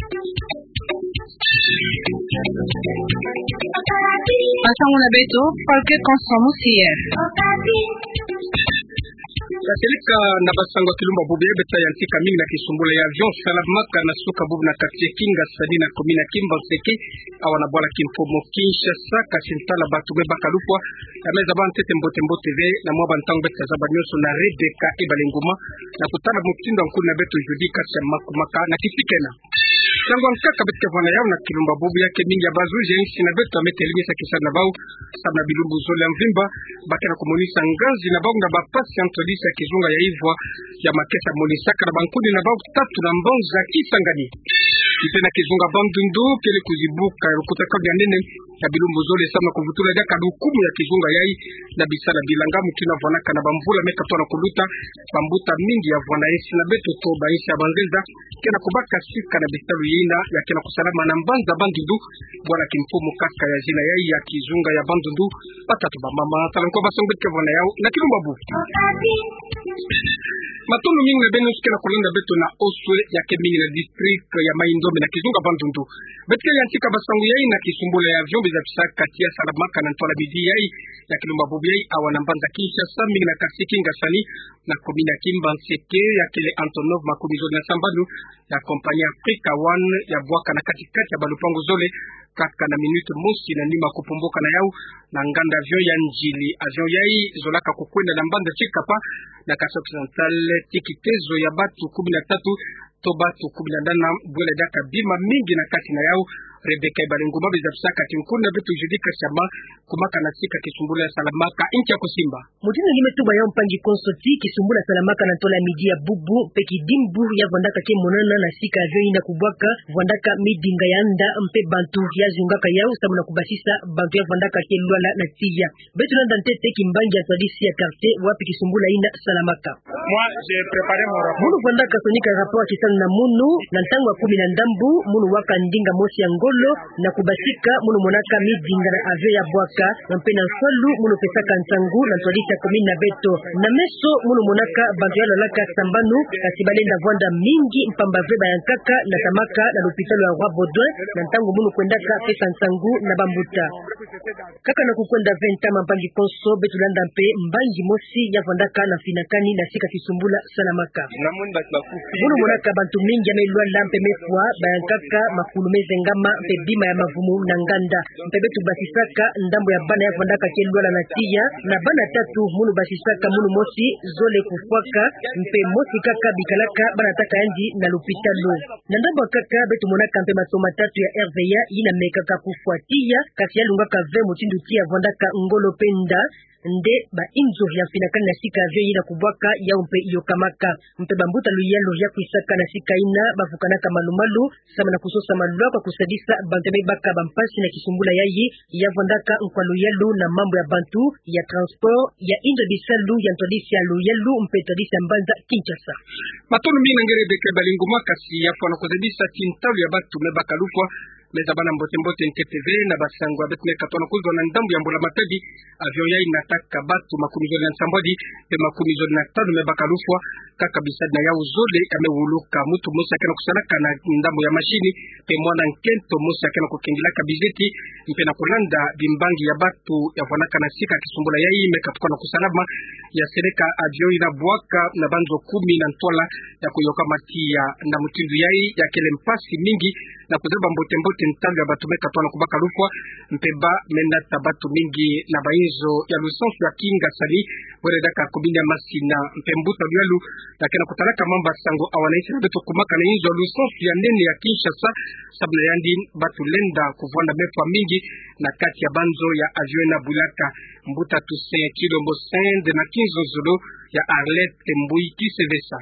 Ensemble na beto Falke Consomusier Kaseleka na basangwa kilumba bubye beta yantika mingi na kisumbula ya avion salamaka na suka bubu na katie kinga sadi na komina kimba seke awana bwala kimfomo Kinshasa kasintala batu be bakalupwa ya meza bantete mbote ve na mwa bantango beta za banyoso na Rebeka Ebalenguma na kutana mutindo nkulu na beto judika cha makumaka na kifikena Sangwa mkaka betka vana yao na kilumba bubu yake mingi ya bazu jensi na beto ametelimisa kisana na bau sabna bilumbu zole ya mvimba bakena kumonisa ngazi na bau na bapasi antolisa ya kizunga ya hivwa ya makesa monisaka na bankuni na bau tatu na mbonza kisangani Ipena kizunga bandundu kele kuzibuka rukutaka vya nene ya bilumbu zole sama kuvutula jaka dukumu ya kizunga yai na bisala bilanga mukina vanaka na bambula meka toa na kuluta bambuta mingi ya vwana esi na beto toba esi ya banzeza kena kubaka sika na bisalu yina ya kena kusalama na mbanza bandundu bwala kimfumu kaska ya jina yai ya kizunga ya bandundu patatu ba mama talanko basongbe ke vwana yao na kilumba bu Matunu mingi na benu sikena kulinda beto na oswe ya kemingi na district ya maindombe na kizunga bandundu. Betka ya ntika basangu yai na kisumbula ya vyombe za pisaka katia salamaka na ntola bidi yai ya kilumba bubu yai awana mbanza Kinshasa mingi na kasiki ngasani na komina kimba nseke ya kele Antonov makumizo na sambadu ya kompanya Afrika One ya buwaka na katikati ya balupangu zole kaka na minute mosi na nima kupumbuka na yau na nganda avion ya njili avion yai zolaka kukwenda na mbanda chikapa na kasa occidentale tikitezo ya batu 13 to batu 18 bwele daka bima mingi na kati na yao Rebeka Ebalenguma bezapsaka tinkuna betu judika shama kumaka na sika kisumbula ya salamaka inchi ya kusimba mutino limetuba ya mpangi konsoti kisumbula salamaka na tola midi ya bubu peki dimbu ya vandaka ke monana na sika avion ina kubwaka vandaka midinga ya nda mpe bantu ya zungaka yao sabu na kubasisa bantu ya vandaka ke luala na tia betu nanda ntete kimbangi ya tradisi ya quartier wapi kisumbula ina salamaka moi j'ai préparé mon rapport munu vandaka sonika rapport kisana na munu na ntango wa 10 na ndambu munu waka ndinga mosi ya na kubasika munu monaka midinga na ave ya bwaka na mpena solu munu pesaka ntangu na tolisa komini na beto na meso munu monaka bantu ya lalaka sambanu kasi balenda vwanda mingi mpamba ve bayankaka na tamaka na l'hôpital ya Roi Baudouin na ntangu munu kwendaka pesa ntangu na bambuta kaka na kukwenda 20 ama mpangi konso betulanda mpe mbangi mosi ya vwandaka na finakani na sika kisumbula salamaka munu monaka bantu mingi ya melua lampe mefwa bayankaka makulumeze ngama mpe bima ya mavumu na nganda mpe betu basisaka ndambo ya bana ya vandaka kelwala na tia na bana tatu munu basisaka munu mosi zole kufwaka mpe mosi kaka bikalaka bana taka yandi na lupitalo na ndambo kaka betu monaka mpe matoma tatu ya RVA ina mekaka kufuatia kasi ya lungaka ve mutindu tia vandaka ngolo penda nde ba inzo ya finakani na sika avyo ina kubwaka ya mpe yokamaka mpe bambuta luyalo ya kuisaka na sika ina bafukanaka malumalu sama na kusosa malua kwa kusadisa bantebe baka bampasi na kisumbula yayi ya vandaka nkwa luyalo na mambo ya bantu ya transport ya inzo bisalu ya ntodisi ya luyalo mpe todisi ya mbanza Kinshasa matonu mingi ngere Rebeka Ebalenguma kasi ya fwana kuzadisa tintalu ya batu mebaka lufwa meza bana mbote NTV na basangwa betme katona kuzwa na ndambu ya mbola matadi avion yai nataka batu makumizoni na nsambodi pe makumizoni na tanu mebaka lufwa kaka bisadi na yao zole amewuluka mutu mosi akena kusalaka na ndambu ya mashini pe mwana nkento mosi akena kukindilaka bizeti mpe na kulanda bimbangi ya batu ya vanaka na sika kisumbula yai mekatuka na kusalama ya sereka avion ina buwaka na banzo 10 na ntola ya kuyoka matia na mutindu yai ya kele mpasi mingi na kuzeba mbote ntalo ya batu meka toa na kubaka lufwa mpeba menata batu mingi na baizo ya lusansu ya kinga sali wale daka kubinda masina mpembuta bialu lakini kutalaka mamba sango awanaisi na beto kumaka na hizo lusansu ya nene ya Kinshasa sabla yandi batu lenda kuvwanda mefa mingi na kati ya banzo ya avion na bulaka mbuta tusen kilombo sende na kinzo zulu ya Arlette Mbui Kisevesa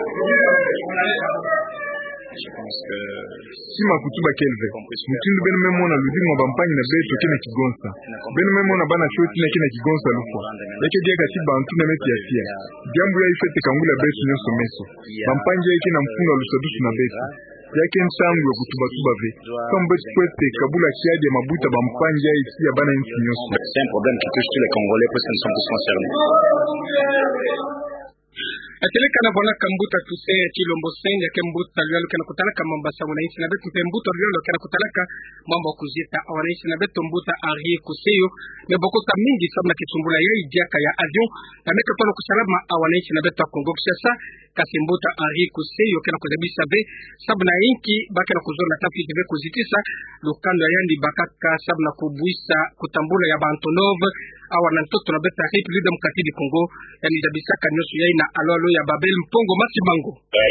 sima kutuba kelve mutindu benu memona ludingo bampanyi na beto kena kigonsa benu memona bana shoti na kena kigonsa lufwa yake dia kati bantu na meti ya tia jambu ya ifete kangula beto nyoso meso bampanyi yake na mfunga lusadusu na beto yake nsangu ya kutuba ve kama betu kwete kabula kiadi ya mabuta bampanyi ya iti ya bana inchi nyoso c'est un problème qui touche tous les Congolais parce qu'ils sont tous concernés ateleka na bwana Kambuta tuse Chilombo Senge Kembuta lyo kana kutalaka Mombasa wananchi na betu Pembuto lyo kana kutalaka mambo kuzita wananchi na betu Mbuta ari kuseyo mebokota mingi sabna kitumbula yai diaka ya avion na meka tono kusalama wananchi na betu Kongo Kinshasa Kasimbuta ari kuseyo kana kuzabisha be sabna inki bakana kuzona tafi be kuzitisa lukando yandi bakaka sabna kubuisa kutambula ya Bantonov awana ntoto na beta République démocratique du Congo yani zabisaka nyoso yai na alolo ya Babel Mpongo Masimango.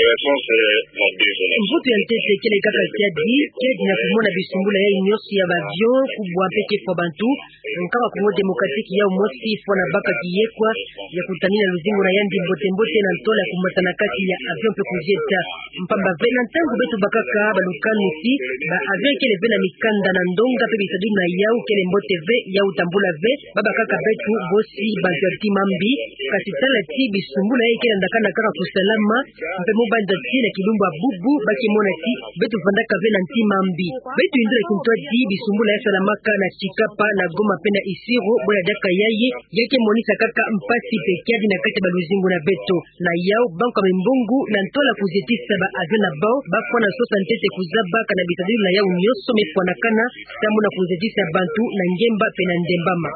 Mvuto ya ntete kele kaka kiadi na kumona bisumbula ya nyoso ya bavion kubwa peke kwa bantu nkama Congo démocratique ya umosi fona baka kiyekwa ya kutanina luzingo na yandi mbote na ntola kumatana kati ya avion pe kujeta mpamba vena ntango betu bakaka balukanu si ba avion kele vena mikanda na ndonga pe bisadu na yau kele mbote ve ya utambula ve baba kaka betu bosi bazati mambi kasi tala ti bisumbula ya kele ndakana kaka kusalama mpe mobanda ti na kilumba bubu baki mona ti betu vandaka vena nti mambi betu indira kuntwa di bisumbula ya salamaka na Chikapa na Goma pena Isiro boya daka yaye yake monisa kaka mpasi pekiadi na kati baluzingu na beto na yao banka mbungu na ntola kuzetisa ba avena bao bafona sosa ntete kuzaba kana bitadili na yao nyoso mefona kana samu na kuzetisa bantu na ngemba pena ndembama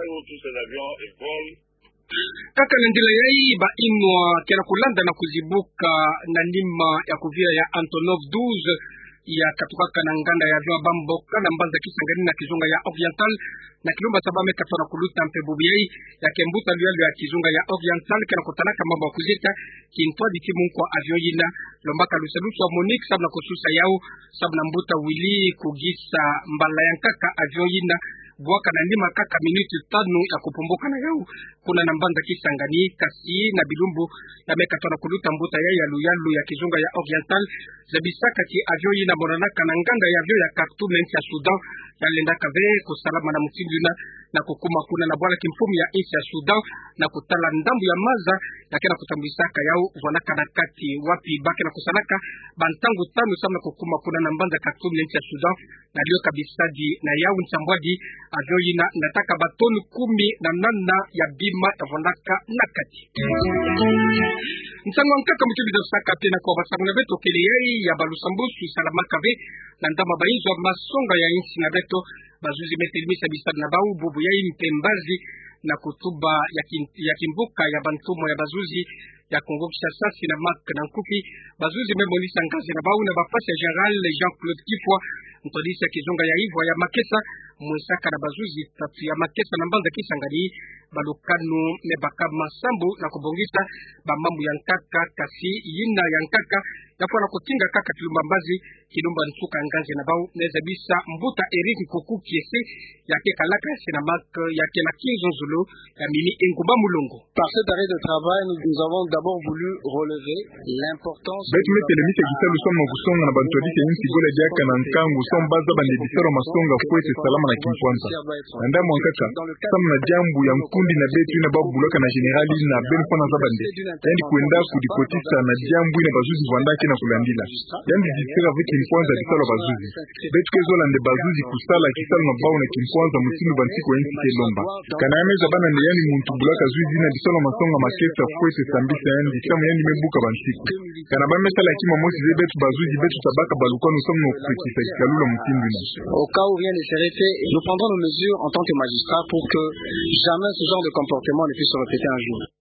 kaka ndila yai ba imwa kena kulanda na kuzibuka na nima ya kuvia ya Antonov 12 ya katukaka na nganda ya vyo bamboka na mbanza kisangani na kizunga ya Oriental na kilomba sabame katona kuluta mpe bubiei ya Kembuta lyo ya kizunga ya Oriental kana kutanaka mambo kuzita kintwa ditimu kwa avion yina lombaka lusalusu wa Monique sabna kususa yao sabna mbuta wili kugisa mbala yankaka avion yina bwaka na ndima kaka minuti 5 ya kupumbuka na yao kuna na mbanza kisangani kasi na bilumbu ya mekatona kuluta mbuta ya luyalu ya kizunga ya Oriental zabisaka ki avion yina monanaka na nganda ya avion ya Khartoum ya Sudan yalenda kave kusalama na mutinduna na kukuma kuna na bwala kimfumu ya nchi ya Sudan na kutala ndambu ya maza lakini kutambisaka yao vanaka na kati wapi baki na kusanaka bantangu 5 sana kukuma kuna na mbanza Khartoum ya nchi ya Sudan na lio kabisa di na yao nchambwadi avion yina nataka batoni 18 ya bima ya vanaka na kati msango nkaka mtubi za saka tena kwa basangu na beto kele yai ya balusambusu salama kave na ndama bainzo masonga ya nchi na beto bazuzi metelimisha bisadi na bau bubu yai mpembazi na kutuba ya kimbuka ya bantumo ya bazuzi ya Kongo Kinshasa na Mark na Nkupi bazuzi memolisa ngazi na bau na bafasi ya General Jean-Claude Kifwa mtolisi ya kizunga ya hivyo ya Makesa mwesaka na bazuzi tatu ya Makesa na mbanza kisangani balukanu nebaka masambu na kubongisa bamambu ya nkaka kasi yina ya nkaka yafana kutinga kaka kilumambazi kilumba nsuka ngazi na bau neza bisa mbuta Eric Koku kiese yake kalaka sina Mark yake na Kinzo Zulu ya mini Engumba Mulongo. Par cet arrêt de travail nous avons d'abord voulu relever l'importance betu metelemisa gisalu somo kusonga na bantu adise yinsi gole diaka na nkangu sombaza bande bisaro masonga kwete salama na kinkwanza nda mwankaka sam na jambu ya mkundi na betu ina babu buloka na generali na ben fona zabande yani kuenda kudikotisa na jambu ina bazuzi vandake na kulandila yani disira viki kinkwanza bisalo bazuzi betu kezola nde bazuzi kusala kisalo na bau na kinkwanza mutimu bantiko yinsi kelomba kana yameza bana ne yani muntu bulaka zuzi na bisalo masonga makesa kwete sambisa yani kama yani mebuka bantiko kana bamesala kima mosi ze betu bazuzi betu tabaka balukano somo kukisa kikalula mutimu na au cas où rien ne serait fait nous prendrons nos mesures en tant que magistrats pour que jamais ce genre de comportement ne puisse se répéter un jour.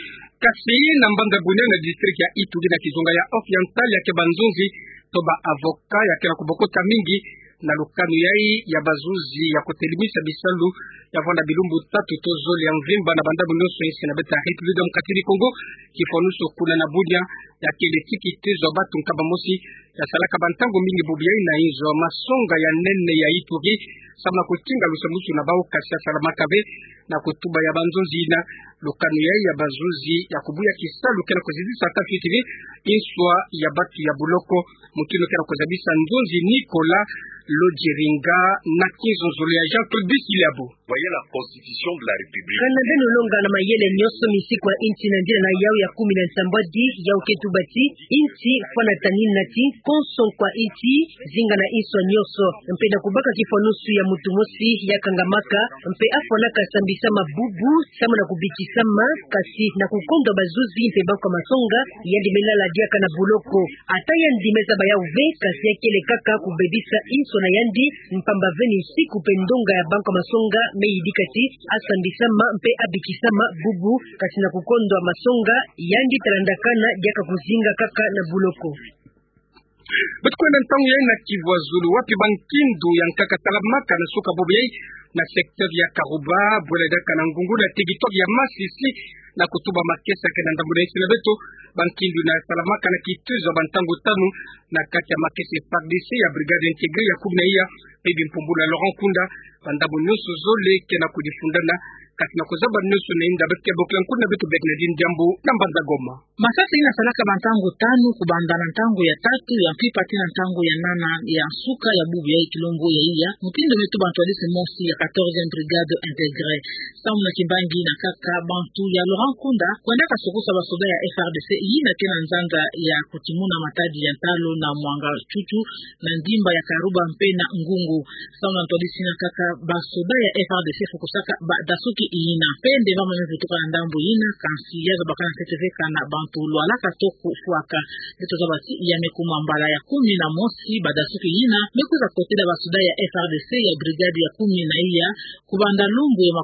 Kasi na mbanda bunia na district ya Ituri na kizunga ya Oriental ya kebanzunzi toba avoka ya kena kubokota mingi na lukanu yai ya bazuzi ya kutelimisha bisalu ya vanda bilumbu tatu tozoli ya mvimba na bandabu nyoso isi na beta République démocratique du Congo kifonuso kuna na bunia ya keletiki tezo batu nkaba mosi ya salaka bantango mingi bubiyai na hizo masonga ya nene ya Ituri sabna kutinga lusamusu na bau kasia salama kabe na kutuba ya banzonzi na lukanu yai ya bazuzi ya kubuya kisalu kena kuzidisa tafi TV inswa ya batu ya buloko mukino kena kuzabisa nzonzi Nicola Lodjeringa na Kinzo Zulu ya Jean-Claude Bisilabo. Voyez la constitution de la République. Kana beno longa na mayele nyoso misiko ya inchi na ndila na yao ya 17 yao ketubati inchi fana tanini nati konso kwa iti zinga na iswa nyoso mpenda kubaka kifonusu ya mutu mosi ya kangamaka mpe afonaka sambisa mabubu sama na kubikisama kasi na kukondo bazuzi mpe bakwa masonga yandi melala diaka na buloko ataya ndimeza baya uve kasi yakele kaka kubebisa inso na yandi mpamba veni usiku pendonga ya banko masonga meidikati asambisama mpe abikisama bubu kasi na kukondo masonga yandi tarandakana diaka kuzinga kaka na buloko. Betkwenda ntangu ya na Kivu Zulu wapi bankindu ya nkaka talamaka na suka bobiyai na sektor ya Karuba bweleda kana ngungu na territoire ya Masisi na kutuba makesa kana ndambula isina beto bankindu na talamaka na kituzo bantango tanu na kati ya makesa FARDC ya brigade intégré ya kumneia ebi mpumbula Laurent Kunda bandabu nyuso zole kena kudifundana kati na kuzaba nyuso na inda betu ya boklan kuna betu Bernardine Jambo na Mbanza Goma. Masasi ina salaka bantango tanu kubandana ntango ya tatu ya pipa tena ntango ya nana ya suka ya bubu ya Kilombo ya iya mpindo metu bantu alisi mosi ya 14e brigade intégré samu na Kimbangi na kaka bantu ya Laurent Kunda kwenda kasokosa basoda ya FARDC yina tena nzanga ya kutimuna matadi ya Ntalo na Mwanga Chuchu na ndimba ya Karuba mpe na Ngungu samu na tolisi na kaka basoda ya FARDC fukusaka dasuki ina pende mama mevutoka na ndambo ina kansi ya bakana CTV kana bantu lwalaka toko fuaka leto zabati ya mekuma mbala ya 11 badasuki ina mekuza kotela basoda ya FARDC ya brigade ya 10 na iya kubanda lumbu ya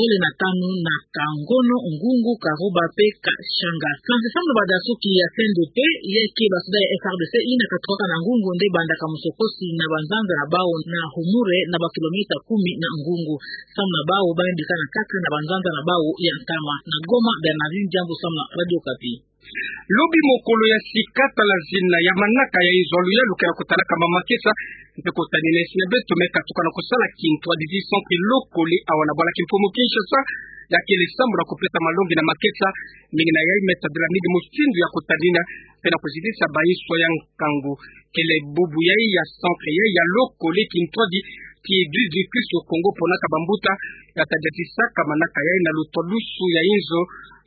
15 na Kangono Ngungu Karuba pe Kashanga kanzi samu badasuki ya CNDP yeke basoda ya FARDC ina katoka na Ngungu nde banda kamusokosi na banzanga na bao na humure na ba kilomita 10 na Ngungu samu na bao baindikana kaka na banzanga na bao ya Ntama na Goma Bernardine Jambo samu na Radio Kapi. Lobi mokolo ya sikata la zina ya manaka ya izolu ya luka ya kutalaka mamakesa mpeko tanine sina beto meka tukana kusala kintu adidi centre lokoli awana bala kimfumo Kinshasa ya kele sambu na kupeta malongi na makesa mingi na yai meta dila midi mustindu ya kutanina pena kuzidisa baiswa ya nkangu kele bubu yai ya centre yai ya lokoli kintuadi ki Église du Christ au Congo ponaka bambuta ya tajatisaka manaka yai na lutolusu ya inzo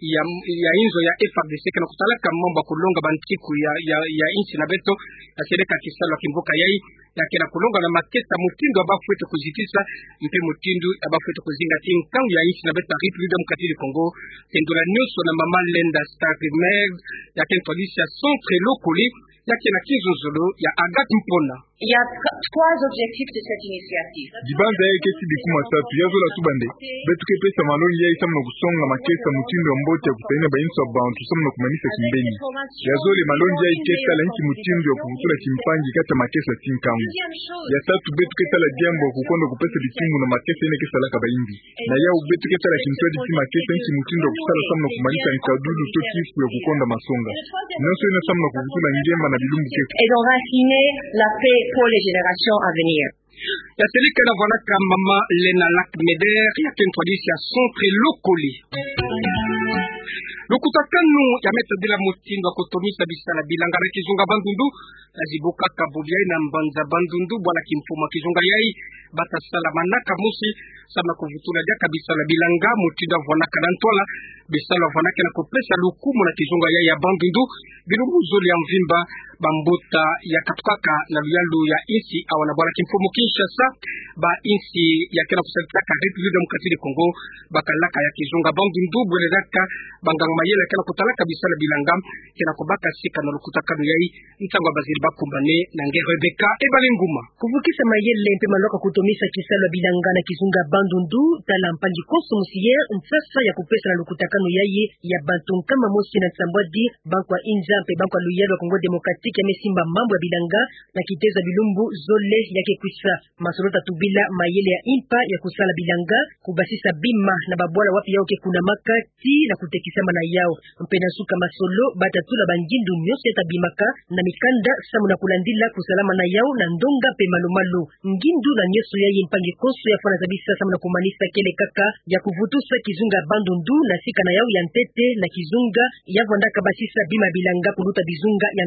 ya FARDC kana kutalaka mambo kulonga bantiku ya inchi na beto ya sereka kisalo kimboka yai ya kena kulonga na maketa mutindo abafuete kuzitisa mpe mutindo abafuete kuzinga tinkangu ya inchi na beto République démocratique du Congo tendola nyuso na mama Lenda Starmer ya kentolisi ya centre lokoli ya kena kizozolo ya Agathe Mpona. Il y a trois objectifs de cette initiative. Dibanda yake tibi kuma tatu yazola tubande betuke pesa maloni ya isamu kusonga makesa mutindo mbote ya kutaina bainso abantu samu kumanisa kimbeni yazole maloni ya iketa la nchi mutindo ya kuvutula kimpangi kata makesa tinkangu ya tatu betuke tala jambo kukondo kupesa bitungu na makesa ine kesa laka baindi na yao betuke tala kimtwadi ti makesa nchi mutindo kusala samu kumanisa nkadudu to kifu ya kukonda masonga noso ina samu kuvutula ngema na bilumbu kefu et d'enraciner la paix pour les générations à venir. Ya selika na vanaka mama Lena Lakmeder ya kentwadisi ya centre lokoli. Lukutakanu ya meta bila mutindo kutomisa bisala bilanga na kizunga bandundu azibuka kabubiai na mbanza bandundu bwana kimfuma kizunga yai bata sala manaka musi sama kuvutula dia kabisa la bilanga mutindo vanaka na ntola bisala vanaka na kopesa lukumu na kizunga yai ya bandundu bilumbu zoli ya mvimba bambuta ya katukaka na luyalu ya insi awana bwana kimfumo Kinshasa ba insi ya kena kusalitaka République démocratique du Congo bakalaka ya kizunga bandundu bwelezaka banganga mayela kena kutalaka bisala bilanga kena kubaka sika na lukutakanu yai ntango bazili bakumbane na ngere Rebecca ebalenguma kuvukisa mayele mpe maloka kutomisa kisala bilanga na kizunga bandundu tala mpangi koso musiye msasa ya kupesa na lukutakanu yai ya bantu kama mosi na Tsambwadi bankwa inja mpe bankwa luyalo wa Congo Demokratiki ya mesimba mambo ya bilanga na kiteza bilumbu zole yake kwisa masolota tubila mayele ya impa ya kusala bilanga kubasisa bima na babwala wapi yao ke kuna makati na kutekisama na yao mpena suka masolo batatula bangindu nyose tabimaka na mikanda samu na kulandila kusalama na yao na ndonga pe malumalu ngindu na nyeso ya mpangi koso ya fana zabisa samu na kumanisa kele kaka ya kuvutusa kizunga bandundu na sika na yao ya ntete na kizunga ya vondaka basisa bima bilanga kuluta bizunga ya nkaka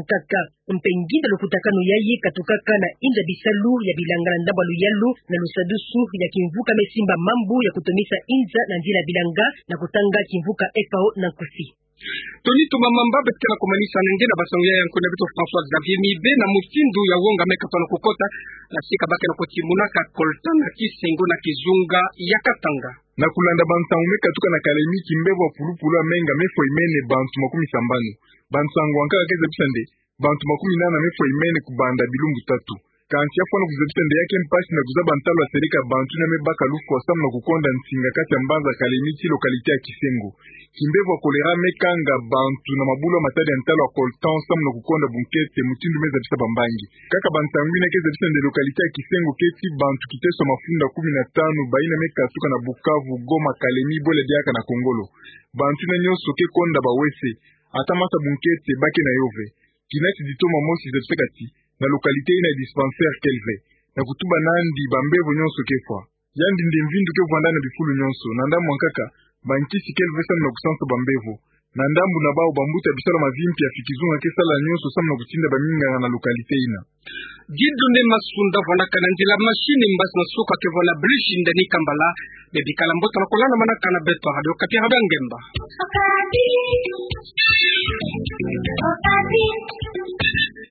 mpengine lokutakano yayi katokaka na inda bisalu ya bilanga na ndamba luyalu na lusadusu ya kimvuka mesimba mambu ya kutomisa inza na njila bilanga na kutanga kimvuka FAO na kusi. Toni tumamamba betela kumanisa nenge na basongia yanko na bito François Xavier Mibe na mufindu ya wonga meka tono kukota na sika bake na kotimuna ka kolta na kisengo na kizunga ya Katanga. Na kulanda bantangu meka tuka na kalemi kimbevo wa pulupulu amenga mefo imene bantu makumi sambanu. Bantangu wankaka keza bisande bantu makumi nana mefo imene kubanda bilumbu tatu. Kanti afwana kuzabisande yake mpasi na kuzaba ntalo wa serika bantu na mebaka lufu wa samu na kukonda nsinga kati ya mbanza kalemi ti lokalite ya Kisengo. Kimbevo wa kolera mekanga bantu na mabula matadi ya ntalo wa koltan samu na kukonda bunkete mutindu meza bisa bambangi. Kaka bantangwina keza bisande lokalite ya Kisengo keti bantu kiteso mafunda 15 baina meka tuka na Bukavu, Goma, Kalemi, Bole Diaka na Kongolo. Bantu na nyoso ke konda bawese atamasa bunkete bake na yove. Kinati ditoma mosi zepsekati na lokalite ina dispensaire kelve na kutuba nandi bambevo nyonso kefwa yandi ndimvindu ke vwandana bifulu nyonso na ndamu wankaka bankisi kelve samu na kusansa bambevo na ndambu na bao bambuta bisala mavimpi ya fikizunga ke sala nyonso samu na kutinda baminga na lokalite ina Gidunde masunda vonaka na njila mashini mbasi na suka ke vona blishi ndani kambala bebi kalambota na kolana manaka na beto radio kapira bangemba.